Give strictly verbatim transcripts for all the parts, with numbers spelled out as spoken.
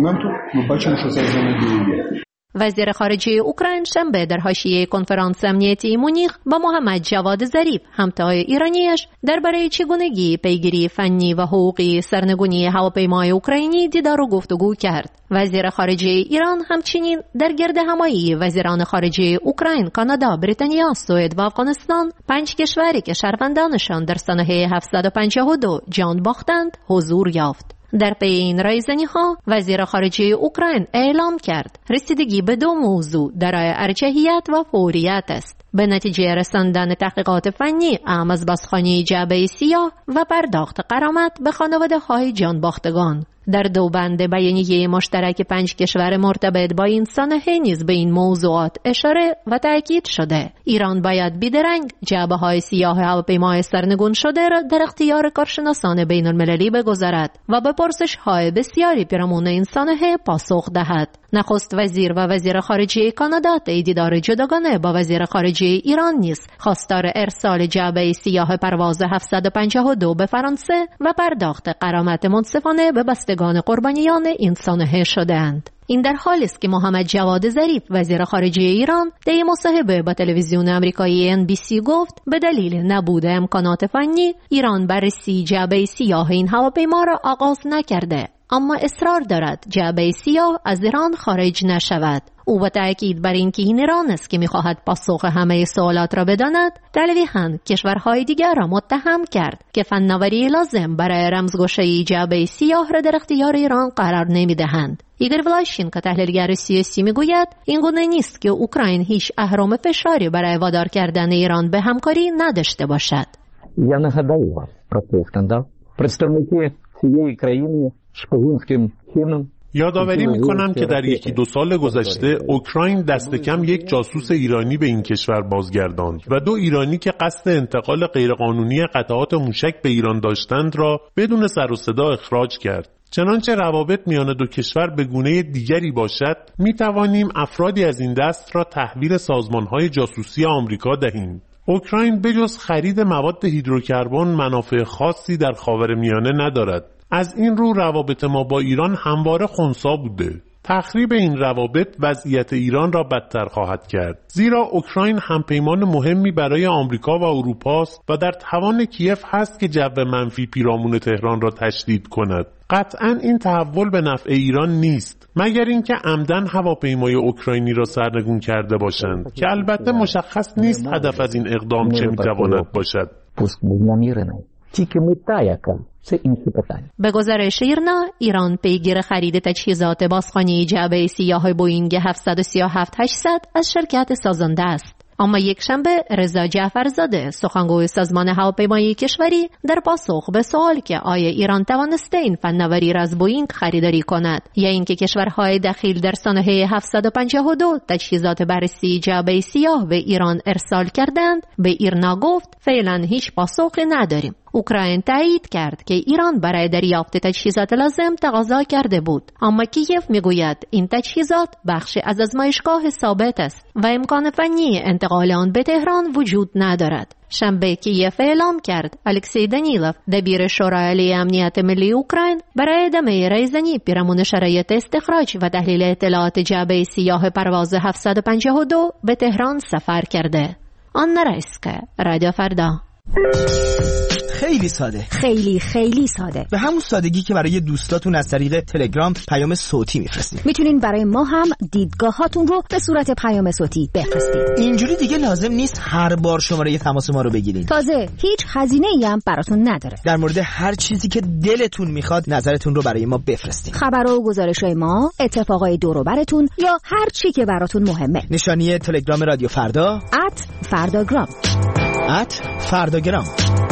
momento não baixa necessário de وزیر خارجه اوکراین شنبه در حاشیه کنفرانس امنیتی مونیخ با محمد جواد ظریف همتای ایرانیش درباره چگونگی پیگیری فنی و حقوقی سرنگونی هواپیمای اوکراینی دیدار و گفتگو کرد. وزیر خارجه ایران همچنین در گرد همایی وزیران خارجه اوکراین، کانادا، بریتانیا، سوئد و افغانستان، پنج کشوری که شهروندانشان در سنه هفتصد و پنجاه و دو جان باختند، حضور یافت. در پی این رایزنی‌ها وزیر خارجه اوکراین اعلام کرد رسیدگی به دو موضوع دارای ارجحیت و فوریت است: به نتیجه رساندن تحقیقات فنی اعم از بازخوانی جعبه سیاه و پرداخت غرامت به خانواده‌های جان باختگان. در دو بند بیانیه مشترک پنج کشور مرتبط با این سانحه نیز به این موضوعات اشاره و تأکید شده. ایران باید بیدرنگ جعبه‌های سیاه هواپیمای سرنگون شده را در اختیار کارشناسان بین المللی بگذارد و به پرسش‌های بسیاری پیرامون این سانحه پاسخ دهد. نخست وزیر و وزیر خارجه کانادا طی دیدار جداگانه با وزیر خارجه ایران نیز خواستار ارسال جعبه سیاه پرواز هفتصد و پنجاه و دو به فرانسه و پرداخت غرامت منصفانه به بستگان قربانیان این سانحه شدند. این در حالی است که محمد جواد ظریف وزیر خارجه ایران در مصاحبه با تلویزیون آمریکایی ان بی سی گفت به دلیل نبود امکانات فنی ایران بررسی جعبه سیاه این هواپیما را آغاز نکرده، اما اصرار دارد جعبه سیاه از ایران خارج نشود. او با تأکید بر اینکه این ایران است که می‌خواهد پاسخ همه سوالات را بداند، تلویحاً کشورهای دیگر را متهم کرد که فناوری لازم برای رمزگشایی جعبه سیاه را در اختیار ایران قرار نمی‌دهند. ایگور ولاشینکو تحلیلگر سیاسی میگوید این گونه نیست که اوکراین هیچ اهرم فشاری برای وادار کردن ایران به همکاری نداشته باشد. Я нагадаю вам про цей скандал. Представники цієї країни шпигунським чином یادآوری میکنم که در یکی دو سال گذشته اوکراین دست کم یک جاسوس ایرانی به این کشور بازگرداند و دو ایرانی که قصد انتقال غیرقانونی قطعات موشک به ایران داشتند را بدون سر و صدا اخراج کرد. چنانچه روابط میان دو کشور به گونه دیگری باشد، می توانیم افرادی از این دست را تحویل سازمان‌های جاسوسی آمریکا دهیم. اوکراین بجز خرید مواد هیدروکربن منافع خاصی در خاورمیانه ندارد. از این رو روابط ما با ایران همواره خنثی بوده. تخریب این روابط وضعیت ایران را بدتر خواهد کرد، زیرا اوکراین همپیمان مهمی برای آمریکا و اروپا است و در توان کیف هست که جو منفی پیرامون تهران را تشدید کند. قطعاً این تحول به نفع ایران نیست، مگر اینکه عمدن هواپیمای اوکراینی را سرنگون کرده باشند که البته مشخص نیست هدف از این اقدام چه می‌تواند باشد. به گزارش ایرنا، ایران پیگیر خرید تجهیزات بازخوانی جعبه سیاه بوئینگ هفتصد و سی و هفت هشتصد از شرکت سازنده است. اما یک شنبه رضا جعفرزاده سخنگوی سازمان هواپیمایی کشوری در پاسخ به سوال که آیا ایران توانسته این فناوری را از بوئینگ خریداری کند یا اینکه کشورهای دخیل در سنه هفتصد و پنجاه و دو تجهیزات بررسی جعبه سیاه به ایران ارسال کردند، به ایرنا گفت فعلا هیچ پاسخی نداریم. اوکراین تایید کرد که ایران برای دریافت تجهیزات لازم تقاضا کرده بود، اما کیف میگوید این تجهیزات بخشی از آزمایشگاه ثابت است و امکان فنی انتقال آن به تهران وجود ندارد. شنبه کیف اعلام کرد الکسی دانیلوف دبیر شورای عالی امنیت ملی اوکراین برای ادامه رایزنی پیرامون شرایط استخراج و تحلیل اطلاعات جعبه سیاه پرواز هفتصد و پنجاه و دو به تهران سفر کرده. آنا رایسکا، رادیو فردا. خیلی ساده، خیلی خیلی ساده، به همون سادگی که برای دوستاتون از طریق تلگرام پیام صوتی میفرستین. میتونین برای ما هم دیدگاهاتون رو به صورت پیام صوتی بفرستید. اینجوری دیگه لازم نیست هر بار شماره تماس ما رو بگیرید. تازه هیچ هزینه‌ای هم براتون نداره. در مورد هر چیزی که دلتون میخواد نظرتون رو برای ما بفرستین. خبر و گزارش‌های ما، اتفاقای دور و براتون یا هر چی که براتون مهمه. نشانی تلگرام رادیو فردا ات فرداگرام ات فرداگرام.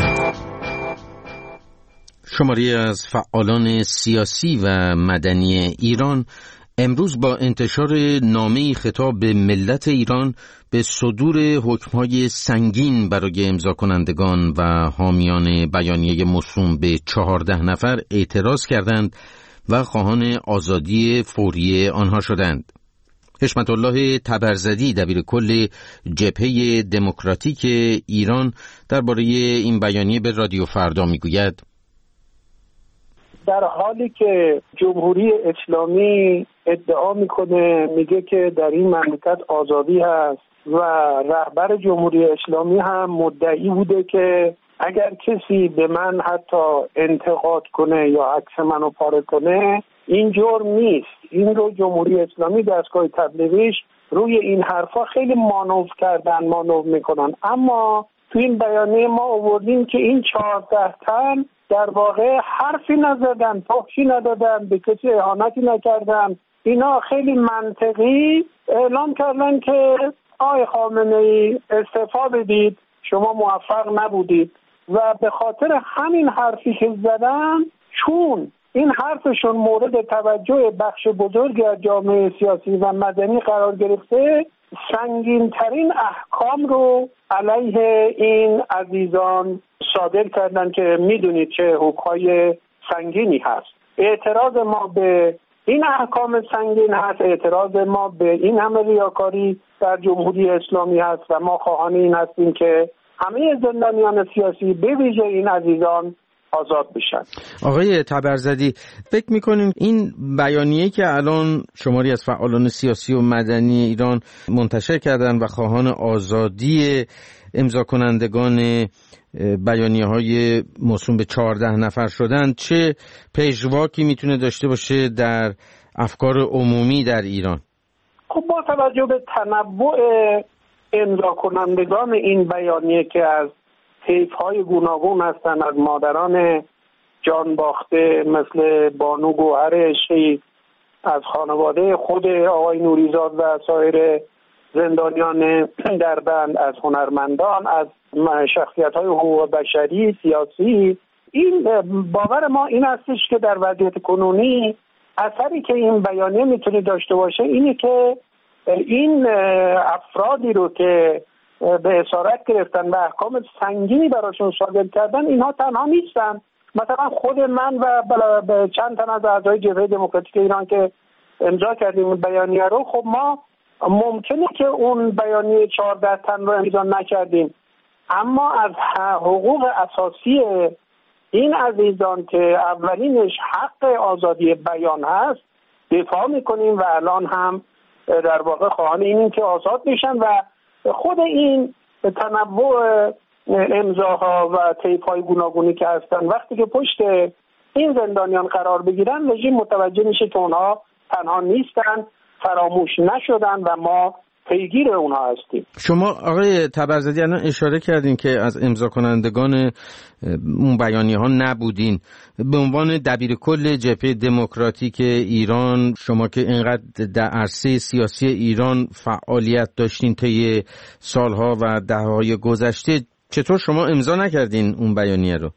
شماری از فعالان سیاسی و مدنی ایران امروز با انتشار نامه‌ای خطاب به ملت ایران به صدور حکم‌های سنگین برای امضا کنندگان و حامیان بیانیه موسوم به چهارده نفر اعتراض کردند و خواهان آزادی فوری آنها شدند. حشمت الله تبرزدی دبیر کل جبهه دموکراتیک ایران درباره این بیانیه به رادیو فردا میگوید: در حالی که جمهوری اسلامی ادعا میکنه، میگه که در این مملکت آزادی هست و رهبر جمهوری اسلامی هم مدعی بوده که اگر کسی به من حتی انتقاد کنه یا عکس منو پاره کنه این جرم نیست. این رو جمهوری اسلامی دستگاه تبلیغیش روی این حرفا خیلی مانور کردن، مانور میکنن. اما تو این بیانیه ما آوردیم که این چهارده تن در واقع حرفی نزدن، پاکی ندادن، به کسی اهانتی نکردن. اینا خیلی منطقی اعلام کردن که آقای خامنه‌ای استعفا بدید، شما موفق نبودید. و به خاطر همین حرفی که زدن، چون این حرفشون مورد توجه بخش بزرگی از جامعه سیاسی و مدنی قرار گرفته، سنگین ترین احکام رو علیه این عزیزان صادر کردن که میدونید چه حکم‌های سنگینی هست. اعتراض ما به این احکام سنگین هست، اعتراض ما به این همه ریاکاری در جمهوری اسلامی هست و ما خواهان این هستیم که همه زندانیان سیاسی به ویژه این عزیزان آزاد بشن. آقای تبرزدی، فکر میکنین این بیانیه که الان شماری از فعالان سیاسی و مدنی ایران منتشر کردن و خواهان آزادی امضا کنندگان بیانیه های موسوم به چهارده نفر شدن، چه پیشواکی میتونه داشته باشه در افکار عمومی در ایران؟ خب با توجه به تنوع امضا کنندگان این بیانیه که از طیف‌های گوناگون هستند، از مادران جان باخته مثل بانو گوهر عشقی، از خانواده خود آقای نوریزاد و سایر زندانیان در بند، از هنرمندان، از شخصیت‌های حقوق بشری، سیاسی. این باور ما این هستش که در وضعیت کنونی اثری که این بیانیه میتونه داشته باشه اینه که این افرادی رو که به اسارت گرفتن و احکام سنگینی براشون صادر کردن، اینها تنها نیستن. مثلا خود من و چند تن از اعضای جبهه دموکراتیک ایران که امضا کردیم این بیانیه رو، خب ما ممکنه که اون بیانیه چهارده تن رو امضا نکردیم، اما از حقوق اساسی این عزیزان که اولینش حق آزادی بیان هست دفاع میکنیم و الان هم در واقع خواهان اینیم که آزاد بشن. و خود این تنوع امضاها و طیف‌های گوناگونی که هستن، وقتی که پشت این زندانیان قرار بگیرن، رژیم متوجه میشه که اونها تنها نیستن، فراموش نشدن و ما پیگیر اونها هستیم. شما آقای تبرزدی الان اشاره کردین که از امضا کنندگان اون بیانیه ها نبودین. به عنوان دبیر کل جبهه دموکراتیک ایران، شما که اینقدر در عرصه سیاسی ایران فعالیت داشتین طی سالها و دهه‌های گذشته، چطور شما امضا نکردین اون بیانیه رو؟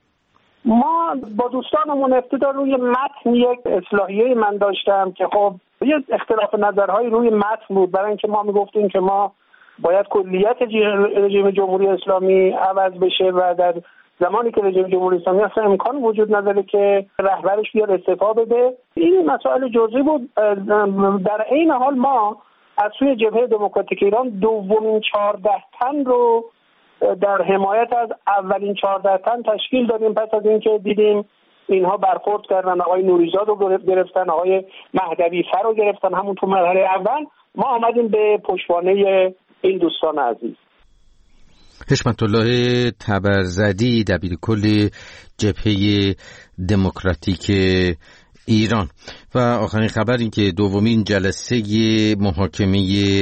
ما با دوستانمون ابتدا روی متن یک اصلاحیه من داشتم که خب یه اختلاف نظرهای روی متن بود، برای اینکه ما میگفتیم که ما باید کلیت رژیم جمهوری اسلامی عوض بشه و در زمانی که رژیم جمهوری اسلامی اصلا امکان وجود نداره که رهبرش بیاد استعفا بده. این مسائل جزئی بود. در این حال ما از سوی جبهه دموکراتیک ایران دومین چهارده تن رو در حمایت از اولین چهارده تن تشکیل دادیم. پس از اینکه دیدیم اینها برخورد کردن، آقای نوریزاد رو گرفتن، آقای مهدوی فر رو گرفتن همون تو مرحله اول، ما آمدیم به پشتوانه این دوستان عزیز. حشمت الله تبرزدی، دبیر کل جبهه دموکراتیک ایران. و آخرین خبر این که دومین جلسه محاکمه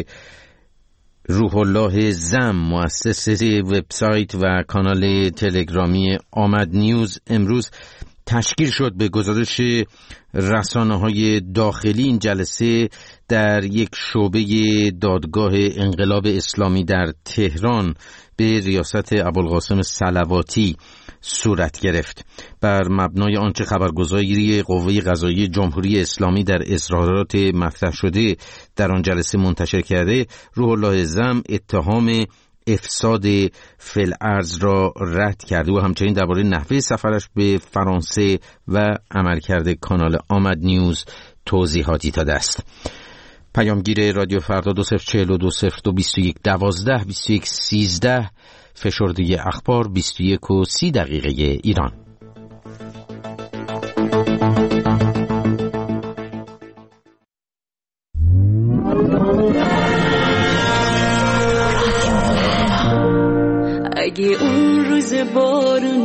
روح الله زم، مؤسس وبسایت و کانال تلگرامی آمد نیوز، امروز تشکیل شد. به گزارش رسانه‌های داخلی این جلسه در یک شعبه دادگاه انقلاب اسلامی در تهران به ریاست ابوالقاسم صلواتی صورت گرفت. بر مبنای آنچه خبرگزاری قوه قضاییه جمهوری اسلامی در اظهارات مطرح شده در آن جلسه منتشر کرده، روح الله زم اتهام افساد فی‌الارض را رد کرده و همچنین درباره نحوه سفرش به فرانسه و عملکرد کانال آمد نیوز توضیحاتی داده است. پیامگیر رادیو فردا دو صفر چهل و دو صفر دو بیست و یک دوازده بیست و یک سیزده، فشرده اخبار بیست و یک و سی دقیقه ایران.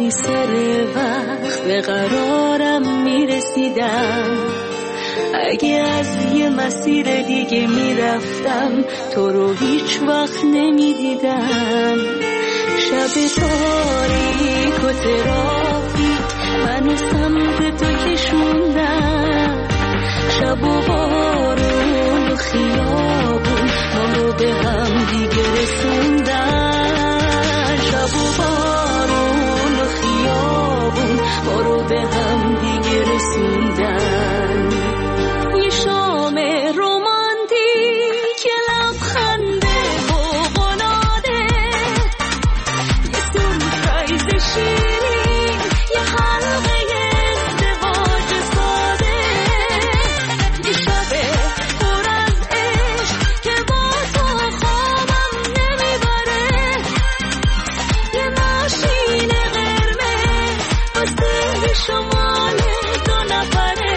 وقتی سر وقت به قرارم میرسیدم، اگه از یه مسیر دیگه میرفتم تو رو هیچ وقت نمیدیدم. شب تاریک و ترافیک منو سمت تو کشوندن، شب و بارون و خیابون ما رو به هم دیگه رسوندن، شب و بارون و خیابون ما رو به هم دیگه رسوندن. یه شام رومانتیک، یه لبخنده فوق‌العاده، یه سورپرایز شیرین، یه حلقه ازدواج ساده، یه شب پر از عشق که با تو خوابم نمیبره، یه ماشین قرمز واسه شمال دو نفره.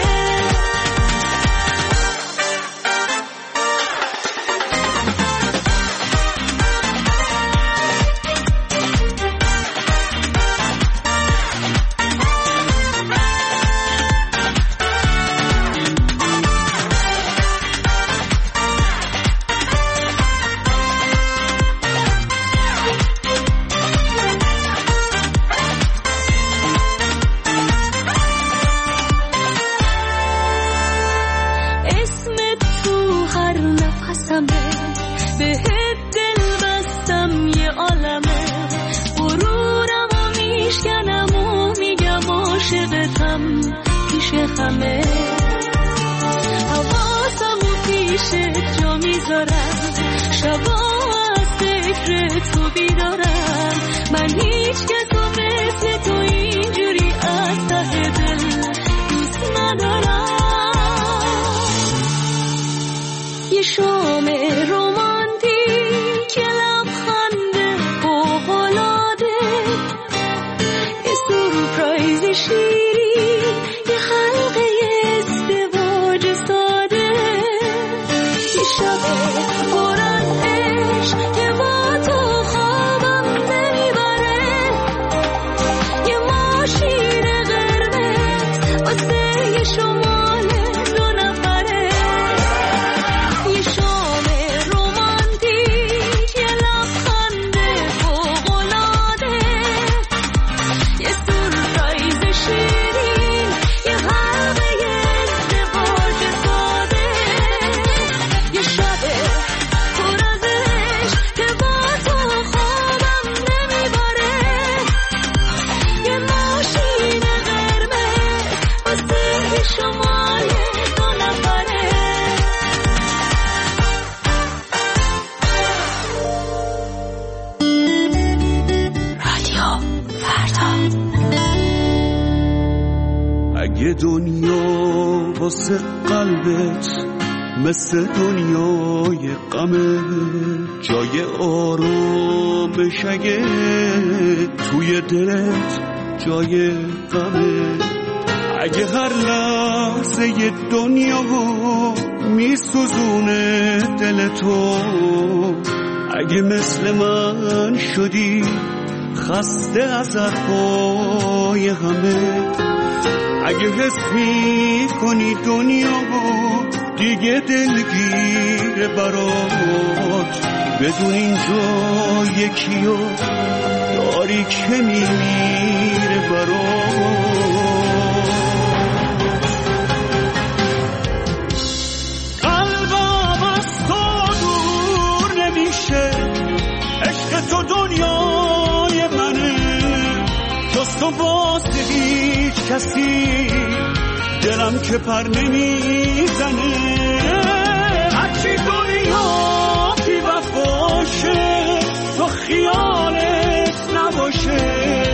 اسمت تو هر نفسمه، بهت دل بستم یه عالمه، غرورم و میشکنم و میگم عاشقتم پیش همه، حواسم و پیشت جا میذارم، شبا از فکر تو بیدارم، من هیچ کس و مثل تو اینجوری از ته دل دوست ندارم. یه شام رومانتیک، یه لبخنده فوق‌العاده، یه سورپرایز شیرین، یه حلقه ازدواج ساده، یه شب پر از عشق که با تو خوابم نمیبره، یه ماشین قرمز واسه یه شمال دو نفره. یه شام رومانتیک، یه لبخنده فوق‌العاده، یه سورپرایز شیرین، یه حلقه ازدواج ساده، یه شب پر از عشق که با تو خوابم نمیبره، یه ماشین قرمز واسه شمال دو نفره. رادیو فردا. اگه دنیا واسه قلبت مثل دنیای غمه، جای آرامش اگه توی دلت جای غمه، اگه هر لحظه ی دنیا میسوزونه دل تو، اگه مثل من شدی خسته از حرفای همه، اگه حس میکنی دنیا دیگه دلگیر برات، بدون اینجا یکیو داری که میمیره برات. قلبم از تو دور نمیشه، عشق تو دنیای منه، جز تو واسه هیچ کسی دلم که پر نمیزنه، هرچی دنیا بی وفاشه تو خیالت نباشه،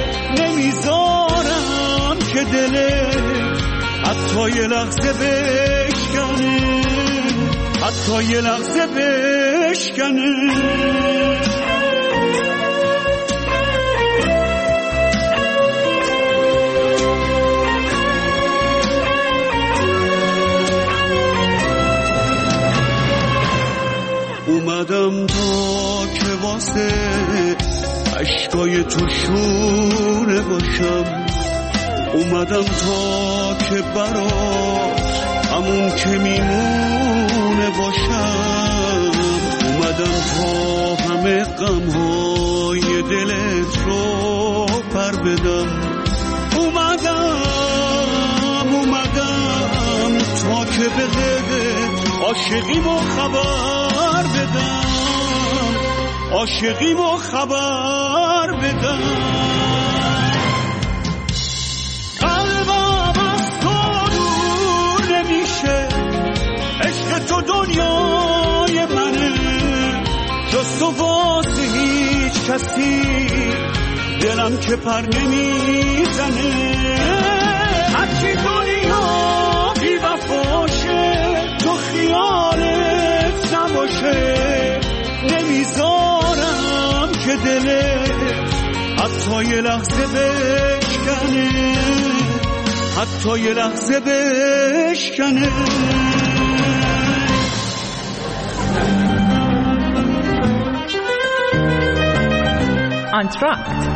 نمیذارم که دلت حتی یه لحظه بشکنه، حتی یه لحظه بشکنه. اومدم تا که واسه عشقای تو شونه باشم، اومدم تا که برات همون که میمونه باشم، اومدم تا همه غمهای دلت رو پر بدم، اومدم اومدم تا که بهت عاشقیمو خبر بدم، عاشقیمو خبر بدم. قلبم از تو دور نمیشه، عشق تو دنیای منه، جز تو واسه هیچ کسی دلم که پر نمیزنه. هرچی دنیا بی وفاشه تو خیالت نباشه، نمیذارم که دلت حتی یه لحظه بشکنه، حتی یه لحظه بشکنه. آنتراکت.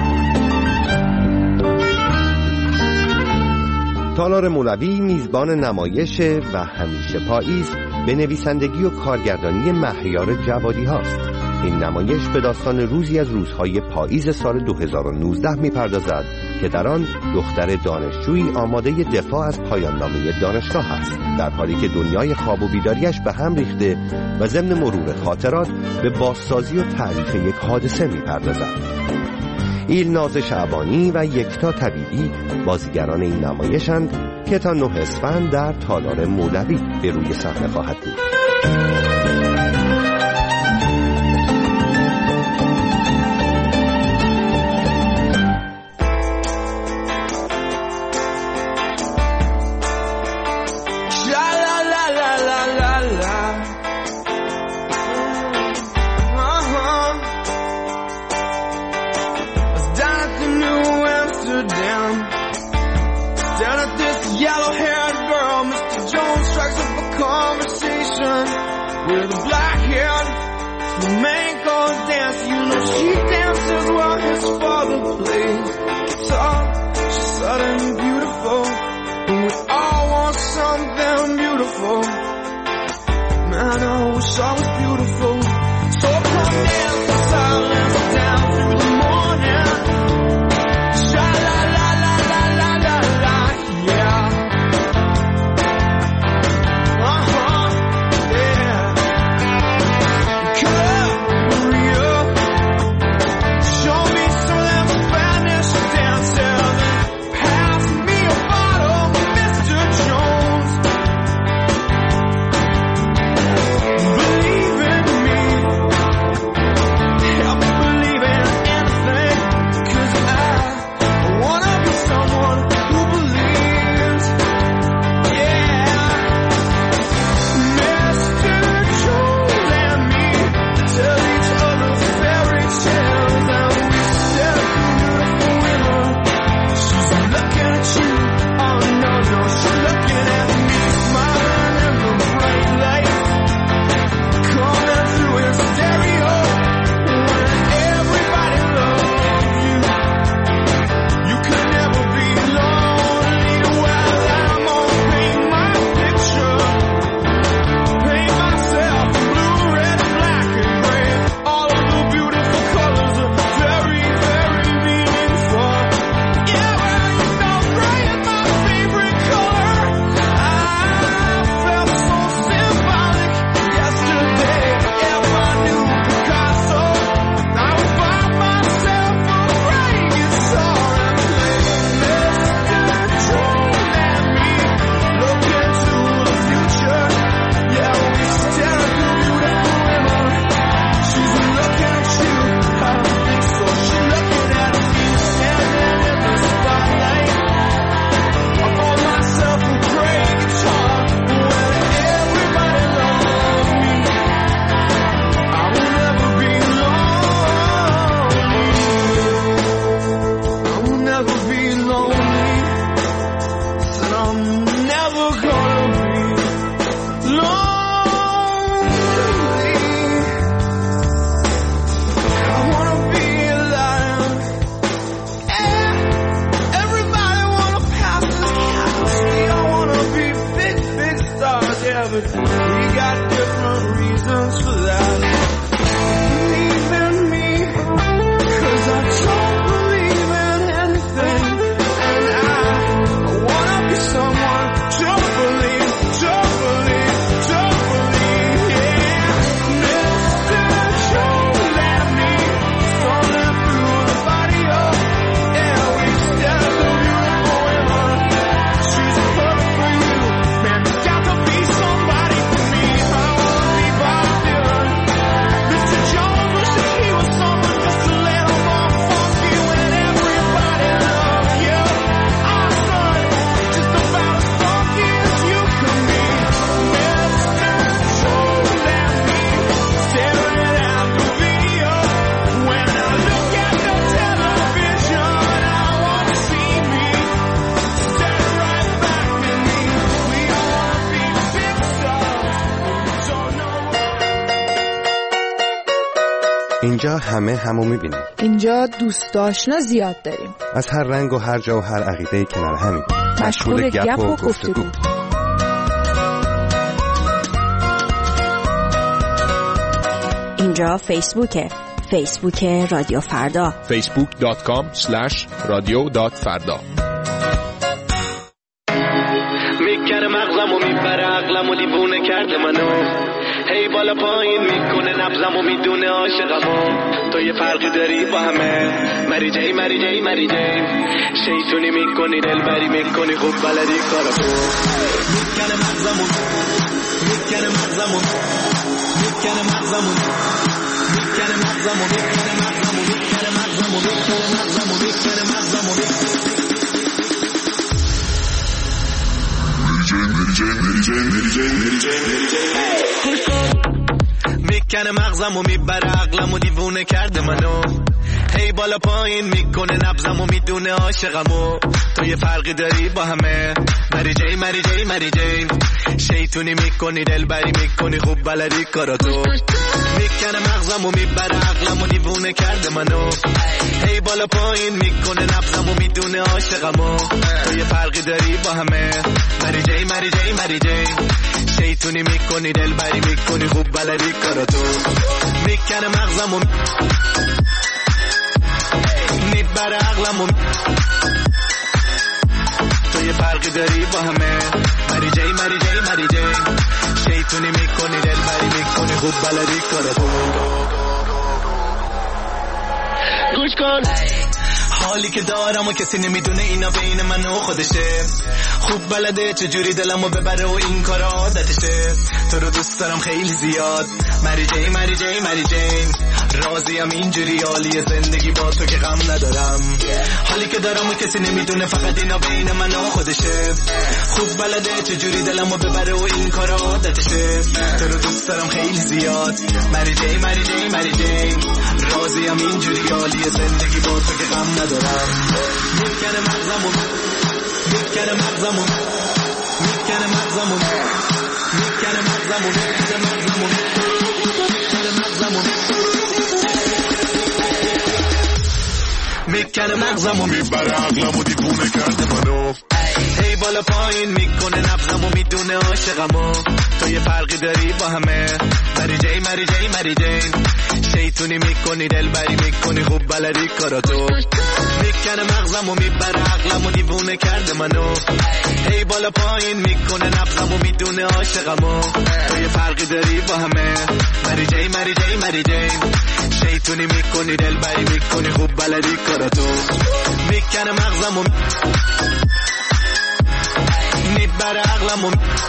تالار مولوی میزبان نمایش و همیشه پاییز به نویسندگی و کارگردانی مهیار جوادی هاست. این نمایش به داستان روزی از روزهای پاییز سال دو هزار و نوزده میپردازد که در آن دختر دانشجویی آماده دفاع از پایان نامه دانشگاه است، در حالی که دنیای خواب و بیداریش به هم ریخته و ضمن مرور خاطرات به بازسازی و تعریف یک حادثه میپردازد. ایلناز شعبانی و یکتا طبیبی بازیگران این نمایشند که تا نه اسفند در تالار مولوی به روی صحنه خواهد بود. Believe in me. We got different reasons for that. Believe in me, 'cause I don't believe in anything. And I, I wanna be someone. Don't believe, don't believe, don't believe, yeah. Mister Don't let me falling through the body of air. We stand so beautiful women. She's perfect for you. Man, you got to be somebody for me. I wanna be Bob Dylan. Mister Jones wishes he was someone just a little more funky when everybody loves you. Our son, just about as funky as you can be. Mister Don't let me staring at the video. When I look at the television, I want to see me stare right back at me. We all want to be big stars, don't know what. اینجا همه همو میبینیم. اینجا دوست آشنا زیاد داریم. از هر رنگ و هر جا و هر عقیده کنار همین. مشغول گپ و گفتگو. اینجا فیسبوکه. فیسبوک رادیو فردا. فیسبوک دات کام اسلش رادیو دات فردا. میکنه مغزمو میبره عقلمو دیوونه کرده منو، هی بالا پایین میکنه نبضمو میدونه عاشقمو. تو یه فرقی داری با همه، مری جی مری جی مری جی. شیطونی میکنی دلبری میکنی خوب بلدی کاراتو. میکنه مغزمو میکنه مغزمو میکنه مغزمو میکنه مغزمو میکنه مغزمو میکنه مغزمو میکنه مغزمو میکنه مغزمو میکنه مغزمو میبره عقلمو دیوونه کرده منو، هی بالا پایین میکنه نبضمو میدونه عاشقمو. تو یه فرقی داری با همه، مری جی مری جی مری جی. شیطونی میکنی دلبری میکنی خوب بلدی کاراتو. میکنه مغزمو میبره عقلمو دیوونه کرده منو، هی بالا پایین میکنه نبضمو میدونه عاشقمو. تو یه فرقی داری با همه، مری جی مری جی مری جی. شیطونی میکنی دلبری میکنی خوب بلدی کاراتو. میکنه مغزمو میبره عقلمو، تو یه فرقی داری با همه، مری جی مری جی مری جی. شیطونی میکنی دلبری میکنی خوب بلدی کاراتو. گوش کن حالی که دارم و کسی نمیدونه اینا بین من و خودشه. خوب بلده چجوری دلمو ببره و این کارا عادتشه. تو رو دوست دارم خیلی زیاد، مری جی مری جی مری جی. راضیم اینجوری عالیه زندگی با تو که غم ندارم. حالی که دارم و کسی نمیدونه فقط اینا بین من و خودشه. خوب بلده چجوری دلمو ببره و این کارا عادتشه. تو رو دوست دارم خیلی زیاد، مری جی مری جی مری جی. راضیم اینجوری عالیه زندگی با تو که غم ندارم. میکنه مغزمو میکنه مغزمو میکنه مغزمو میکنه مغزمو میکنه مغزمو میکنه مغزمو میکنه مغزمو میبره عقلمو دیوونه کرده منو، هی بالا پایین میکنه نبضمو میدونه عاشقمو. تو یه فرقی داری با همه، مری جی مری جی مری جی. شیطونی میکنی دلبری میکنی خوب بلدی کاراتو. میکنه مغزمو میبره عقلمو دیوونه کرده منو، هی بالا پایین میکنه نبضمو میدونه عاشقمو. تو یه فرقی داری با همه، مری جی مری جی مری جی. شیطونی میکنی دلبری میکنی خوب بلدی کاراتو. میکنه مغزمو میبره عقلمو،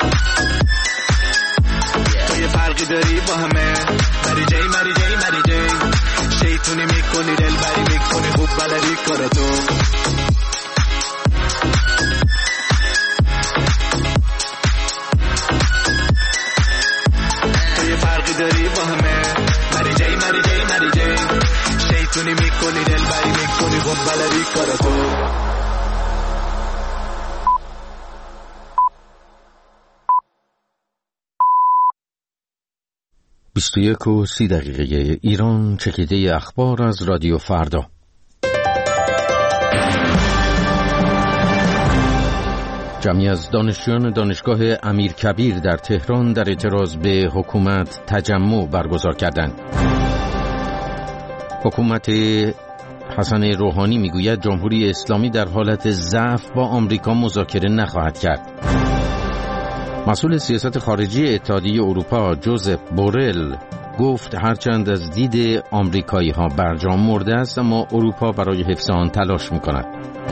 تو یه فرقی داری با همه، مری جی مری جی مری جی. شیطونی میکنی دلبری میکنی خوب بلدی کاراتو. تو یه فرقی داری با همه، مری جی مری جی مری جی. شیطونی میکنی دلبری میکنی خوب بلدی کاراتو. بیست و یک و سی دقیقه ایران، چکیده اخبار از رادیو فردا. جمعی از دانشجویان دانشگاه امیرکبیر در تهران در اعتراض به حکومت تجمع برگزار کردند. حکومت حسن روحانی میگوید جمهوری اسلامی در حالت ضعف با آمریکا مذاکره نخواهد کرد. مسئول سیاست خارجی اتحادیه اروپا جوزف بورل گفت هرچند از دید آمریکایی ها برجام مرده است، اما اروپا برای حفظ آن تلاش میکند.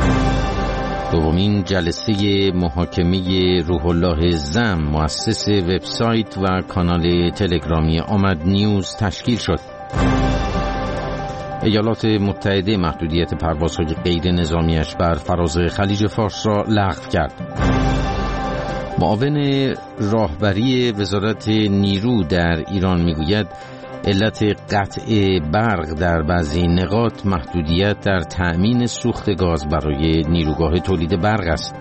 دومین جلسه محاکمه روح الله زم، مؤسس وبسایت و کانال تلگرامی آمد نیوز تشکیل شد. ایالات متحده محدودیت پروازهای غیر نظامیش بر فراز خلیج فارس را لغو کرد. معاون راهبری وزارت نیرو در ایران میگوید علت قطع برق در بعضی نقاط محدودیت در تأمین سوخت گاز برای نیروگاه تولید برق است.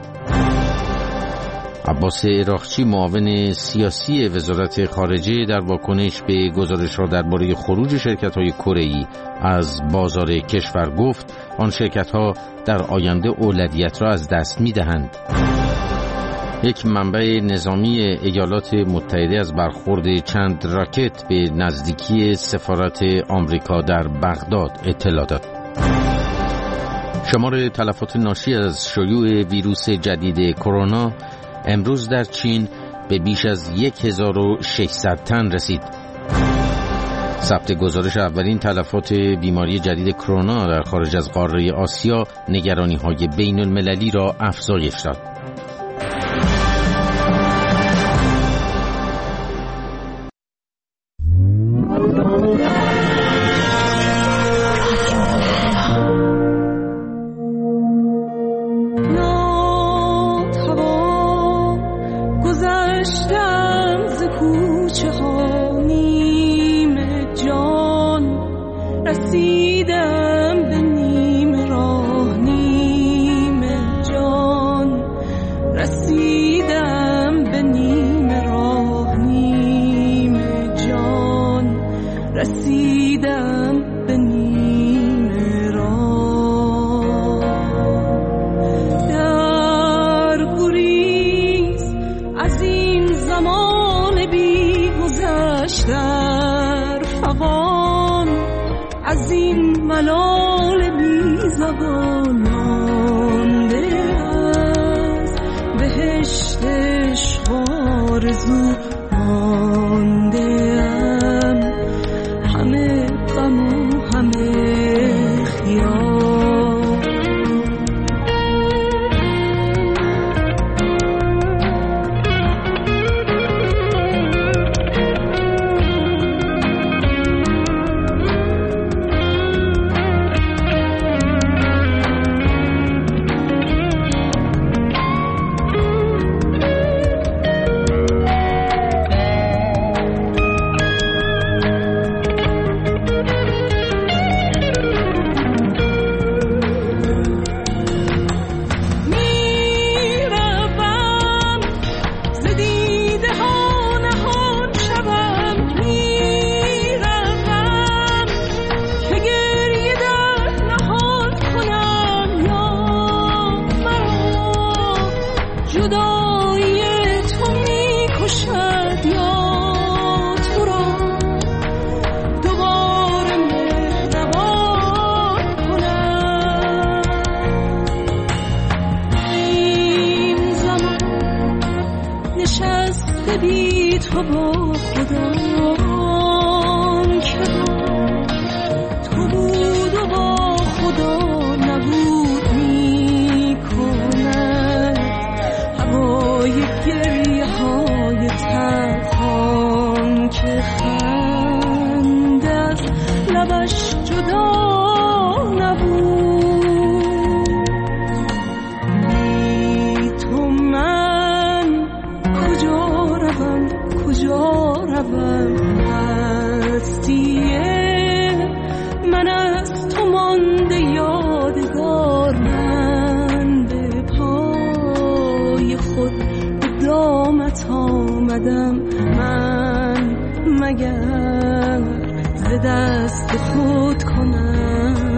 عباس عراقچی معاون سیاسی وزارت خارجه در واکنش به گزارش‌ها درباره خروج شرکت‌های کره‌ای از بازار کشور گفت آن شرکت‌ها در آینده اولویت را از دست می‌دهند. یک منبع نظامی ایالات متحده از برخورد چند راکت به نزدیکی سفارت آمریکا در بغداد اطلاع داد. شمار تلفات ناشی از شیوع ویروس جدید کرونا امروز در چین به بیش از یک هزار و ششصد تن رسید. ثبت گزارش اولین تلفات بیماری جدید کرونا در خارج از قاره آسیا نگرانی‌های بین المللی را افزایش داد.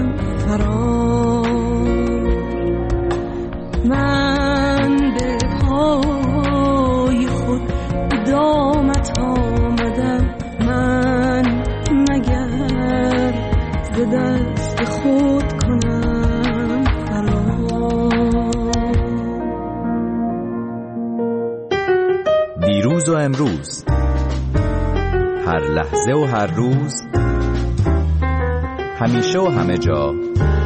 من به هر لحظه و هر روز، همیشه و همه جا.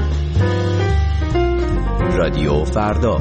رادیو فردا.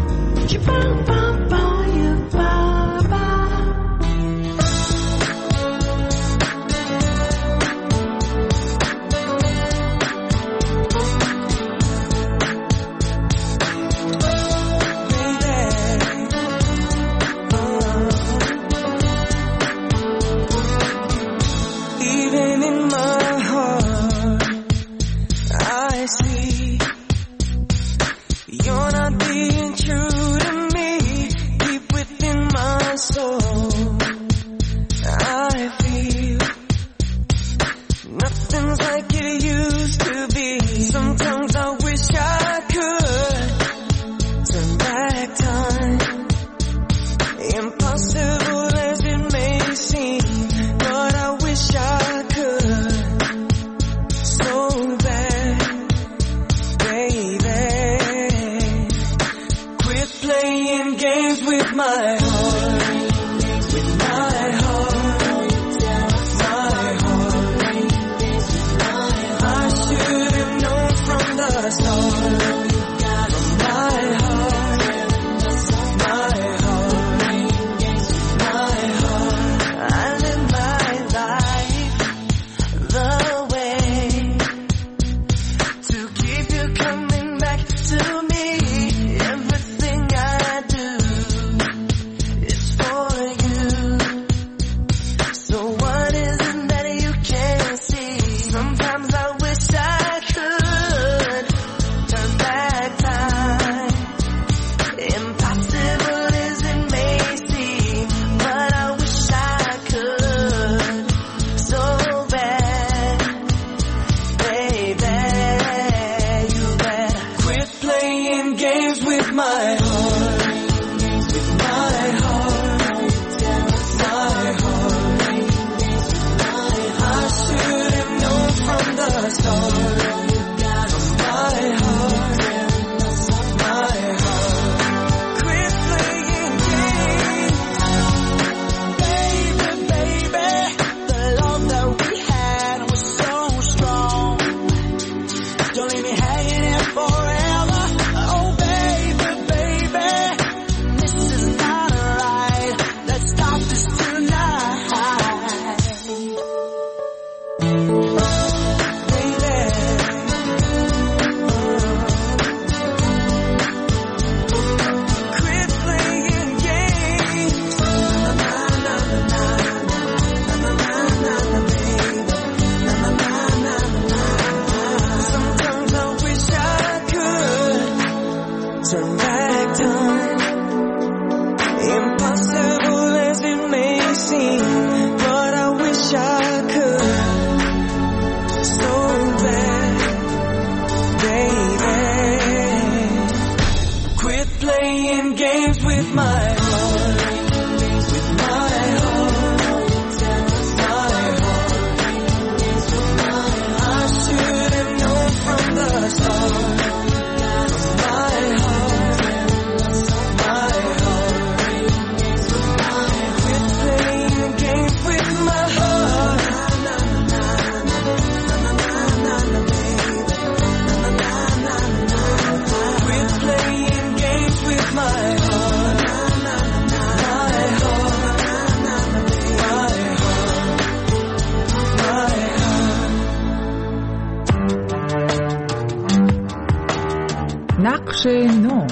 نقش نو.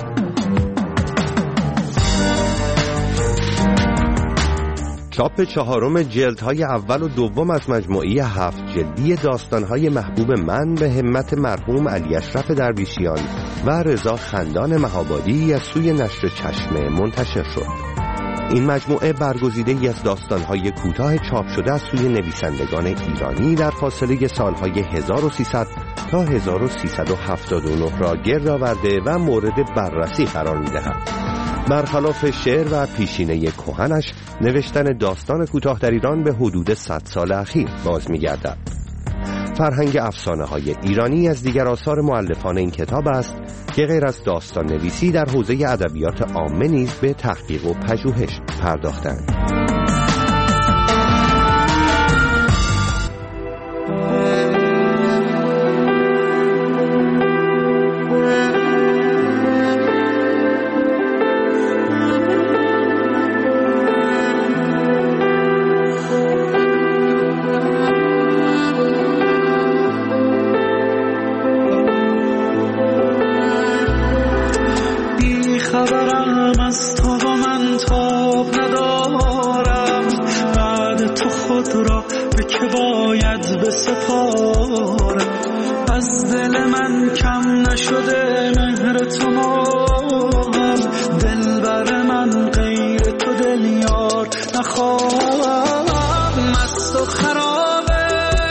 چاپ چهارم جلدهای اول و دوم از مجموعه هفت جلدی داستانهای محبوب من به همت مرحوم علی اشرف درویشیان و رضا خندان مهابادی از سوی نشر چشمه منتشر شد. این مجموعه برگزیده‌ای از داستانهای کوتاه چاپ شده از سوی نویسندگان ایرانی در فاصله سالهای هزار و سیصد تا هزار و سیصد و هفتاد و نه را گرد آورده و مورد بررسی قرار می‌دهد. برخلاف شعر و پیشینه کهنش، نوشتن داستان کوتاه در ایران به حدود صد سال اخیر باز می‌گردد. فرهنگ افسانه‌های ایرانی از دیگر آثار مؤلفان این کتاب است که غیر از داستان نویسی در حوزه ادبیات عامه نیز به تحقیق و پژوهش پرداختند. که باید بسپارم، از دل من کم نشده مهر تو ماهم، دلبر من غیر تو دل یار نخواهم. مست و خرابه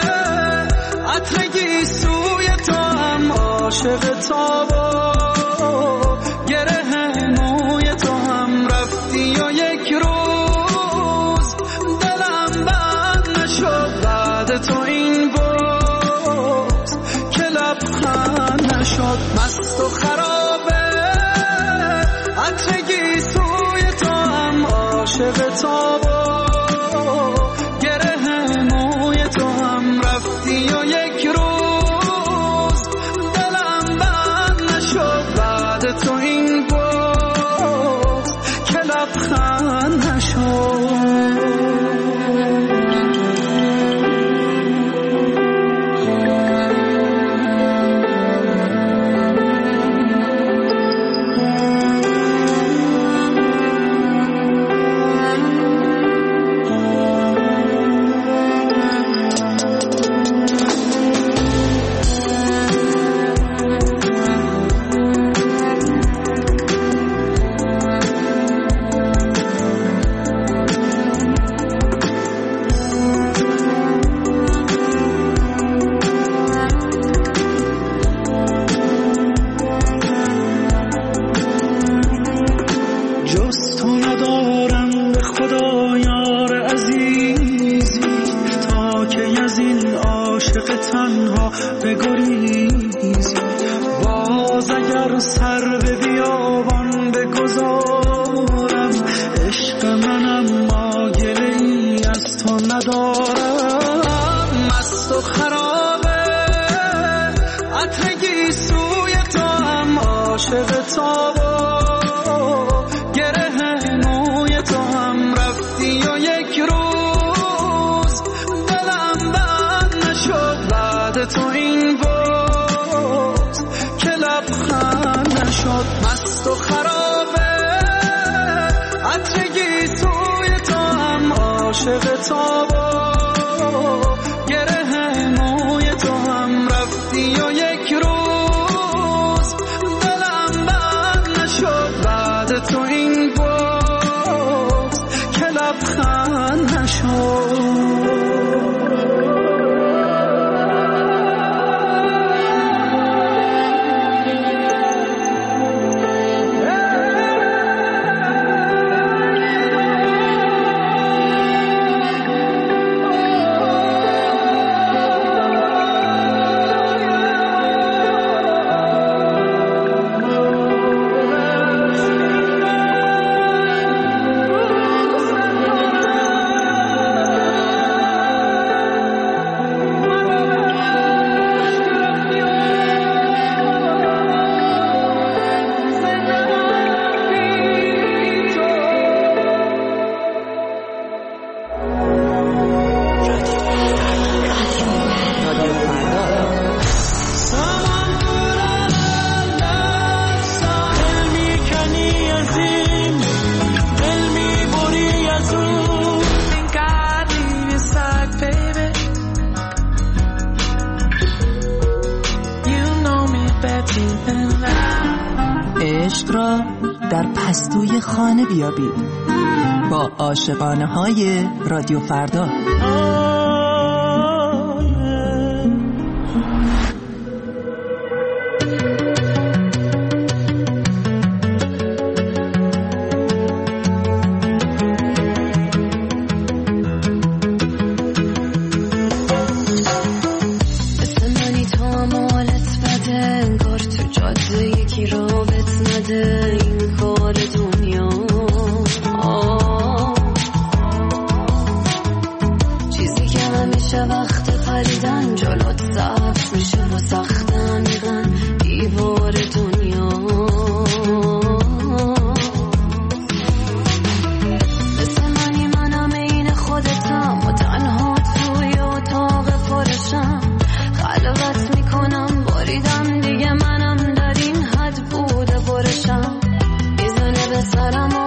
عطرگی سوی تو هم عاشق تابا، گره موی تو هم رفتی و یک روز دلم بند نشد بعد تو این بود که لبخند نشد. مست و خرابه عطرگی سوی تو هم عاشق تابا، گره موی تو هم رفتی و یک روز دلم بند نشد بعد تو این بود که لبخند نشد. عشق را در پستوی خانه بیابید با عاشقانه های رادیو فردا.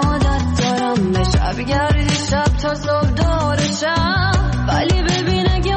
بگردی شب تا صبح دورشم، ولی ببین اگه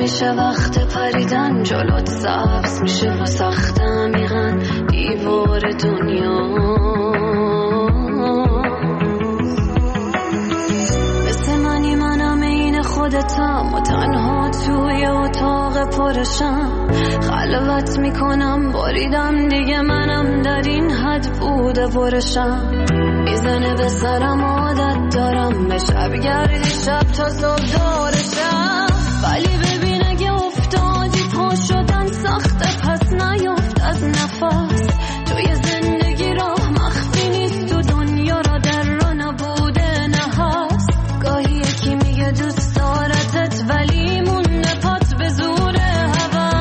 میشه وقت پریدن جلوت سبز میشه و سخت عمیقاً دیوار دنیا مثل منی منم این خودتم و تنها توی اتاق پرشم خلوت میکنم باریدم دیگه منم در این حد بوده برشم میزنه به سرم عادت دارم به شب گردی شب تا صبح دارشم ولی ببین اگه افتادی پا شدن سخته پس نیفت از نفس توی زندگی راه مخفی نیست تو دنیا را در را نبوده نه هست گاهی یکی میگه دوست دارتت ولی مونه پات به زور هوا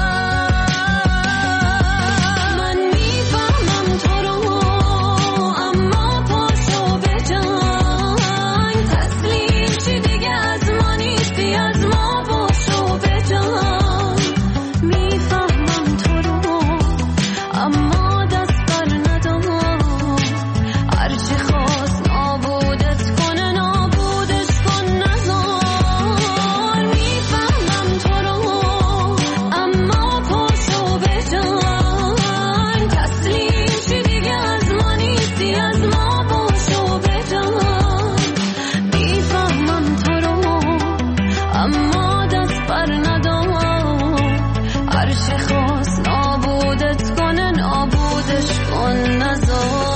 من میفهمم تو رو اما پاشو به جنگ تسلیم چی دیگه از ما نیستی از ما باشو به جنگ میفهمم تو رو اما دست بر ندام هرچی خواست نابودت کنه نابودش کن نزار میفهمم تو رو اما پاشو به جنگ تسلیم چی دیگه از ما نیستی از ما باشو به جنگ میفهمم تو رو اما دست بر ندام هرچی خواست نابودت کنه نابودش کن نزار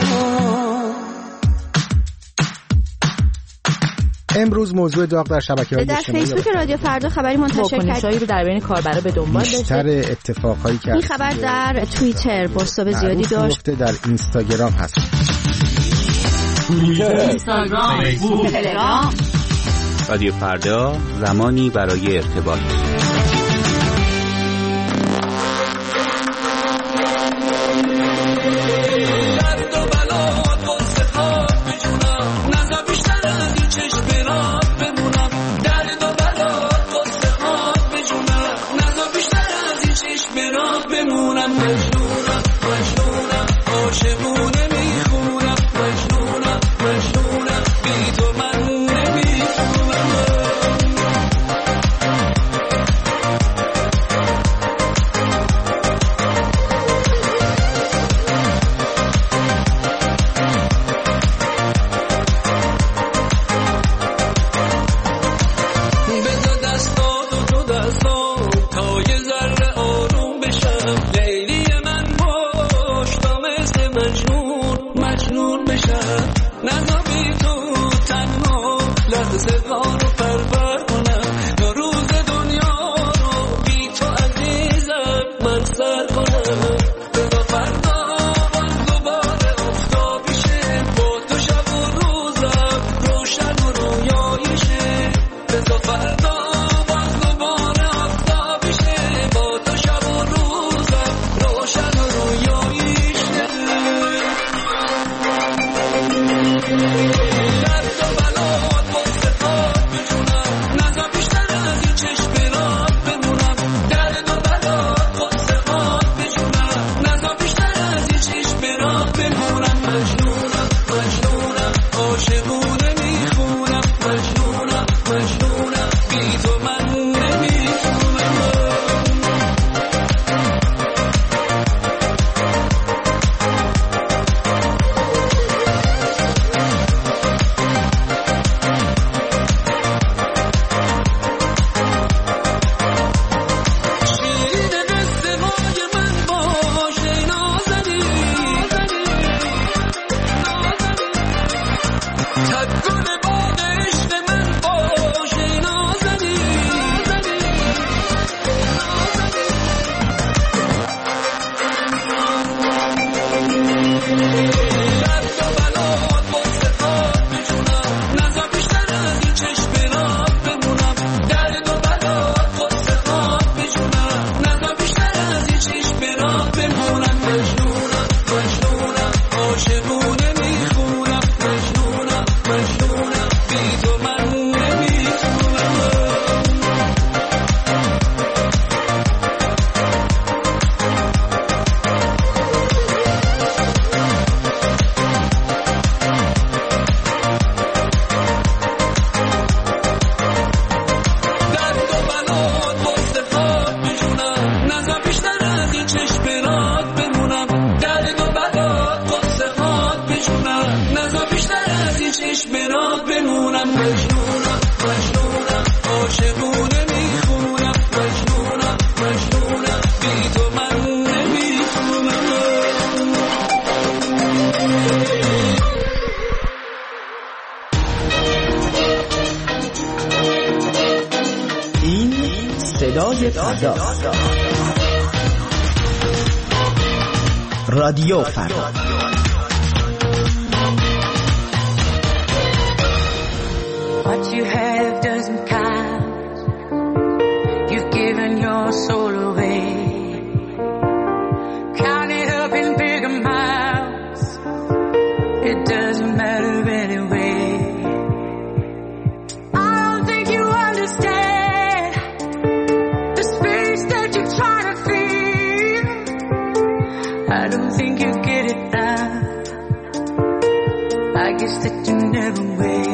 امروز موضوع داغ در شبکه‌های در اجتماعی فیسبوک رادیو فردا خبری منتشر کرد واکنش‌هایی رو در بین کاربرا به دنبال داشته. بیشتر اتفاقهایی که این خبر در توییتر بازتاب زیادی داشت. در اینستاگرام هست. توییتر، اینستاگرام، فیسبوک، تلگرام. رادیو فردا زمانی برای ارتباط. صدای فردا. رادیو فردا. What you have doesn't count. You've given your soul away. Count it up in big amounts. It doesn't matter anyway. I don't think you understand the space that you're trying to fill. I don't think you get it now. I guess that you never will.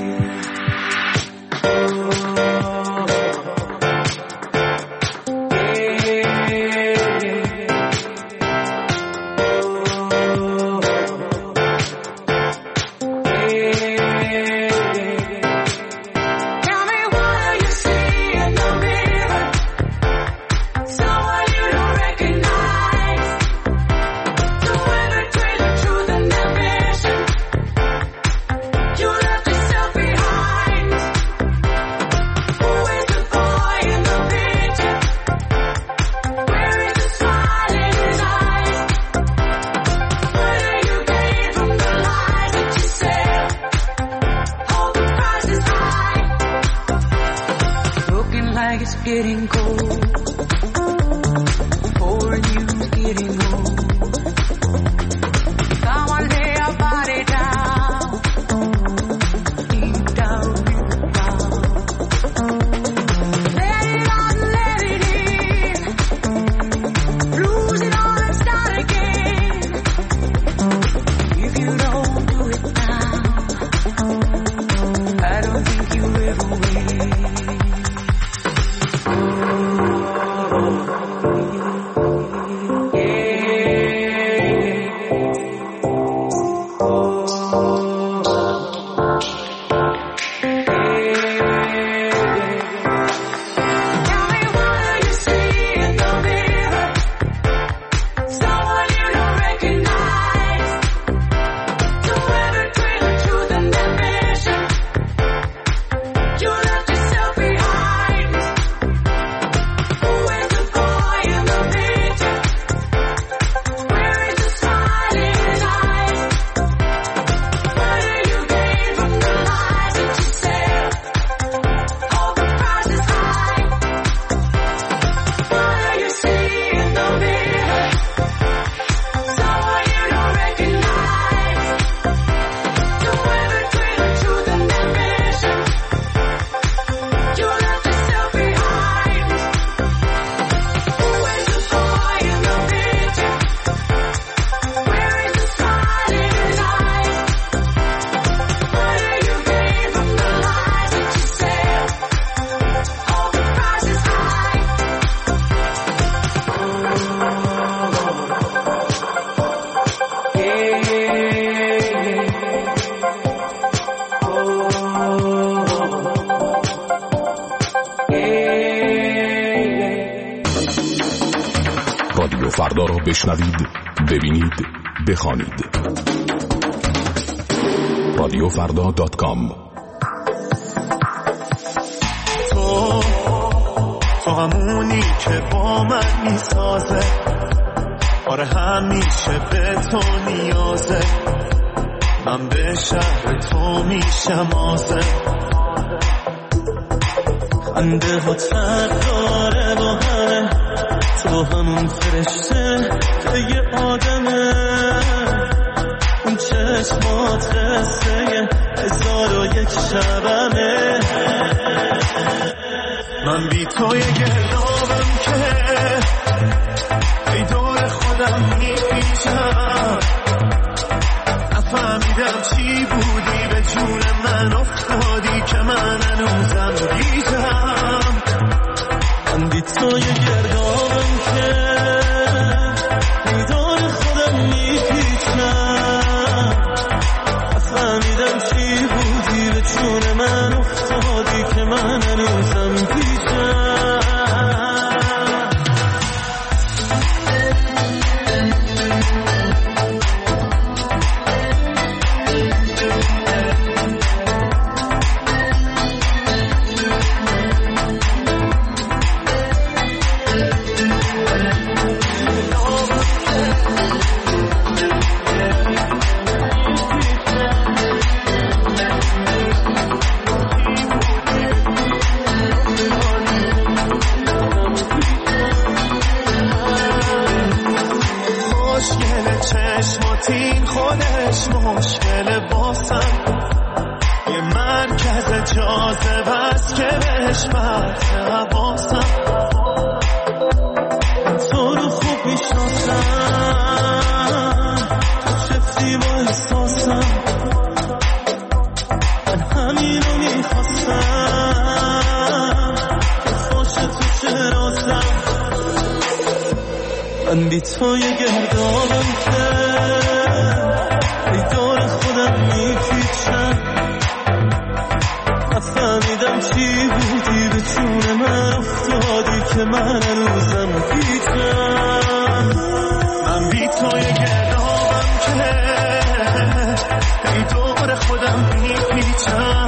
Getting cold, pouring you's getting old. Come on, lay your body down, deep down, deep down. Let it out, let it in. Lose it all and start again. If you don't do it now, I don't think you ever will. رادیو فردا را بشنوید، ببینید، بخوانید. رادیو فردا دات کام. تو تو همونی که با من میسازه، آره همیشه به تو نیازه، من به شهر تو میشم آزه. خنده ها فرق داره با همه، تو همون فرشته که یه آدمه، اون چشمات قصه هزار و یک شبمه. من بی تو یه گردابم که ای دور خودم میپیچم، نفهمیدم چی بودی به جون من افتادی که من هنوزم گیجم. من بی تو یه گردابم که ای دور خودم میپیچم، نفهمیدم چی بودی به جون من افتادی که من هنوزم گیجم. شده بس که بهش برد حواسم تو رو خوب میشناسم تو چفتی با احساسم من همین رو میخواستم باشه تو چرازم من بی تو یه گردابم که ای دور خودم میپیچم نفهمیدم چی بودی به چون من افتادی که من هنوزم پیچم من بی تو یه گردابم که ای دور خودم میپیچم